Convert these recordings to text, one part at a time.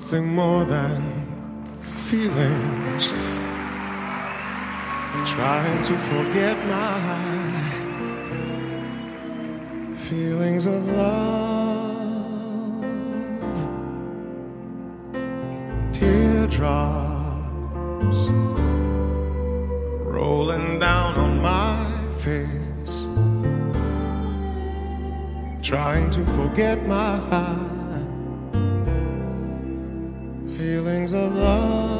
something more than feelings. Trying to forget my feelings of love. Teardrops rolling down on my face. Trying to forget my feelings of love.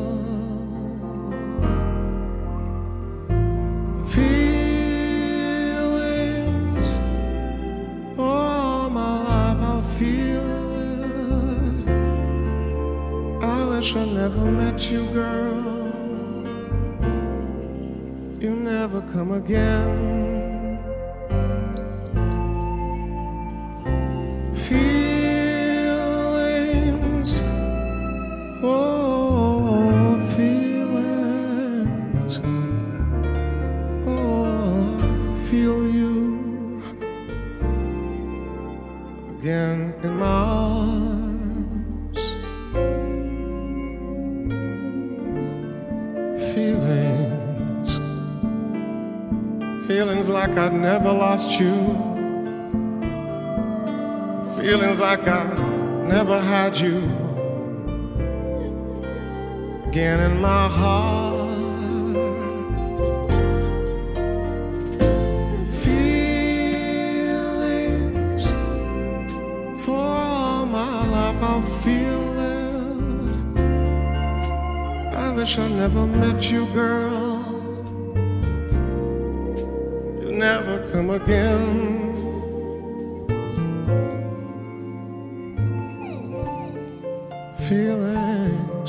Feelings, all my life I feel it. I wish I never met you, girl. You never come again. Feelings, oh, feelings, oh, feel you again in my arms. Feelings, feelings like I'd never lost you. Feelings like I never had you again in my heart. Feelings, for all my life I'll feel it. I wish I never met you, girl. You'll never come again. Feelings,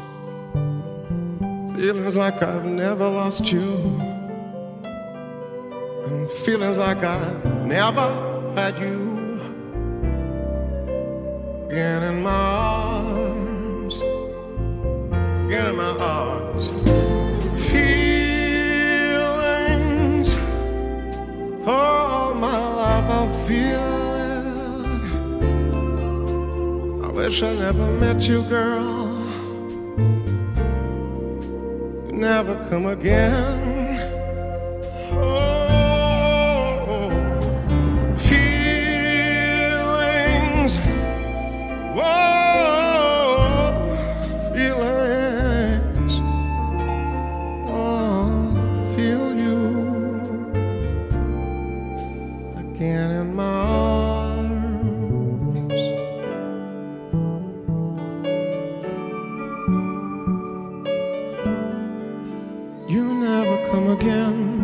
feelings like I've never lost you, and feelings like I've never had you again in my arms, again in my arms. Feelings, for all my life I feel. Wish I never met you, girl. You never come again. Oh, feelings, whoa, feelings, oh, feel you again in my arms. You never come again.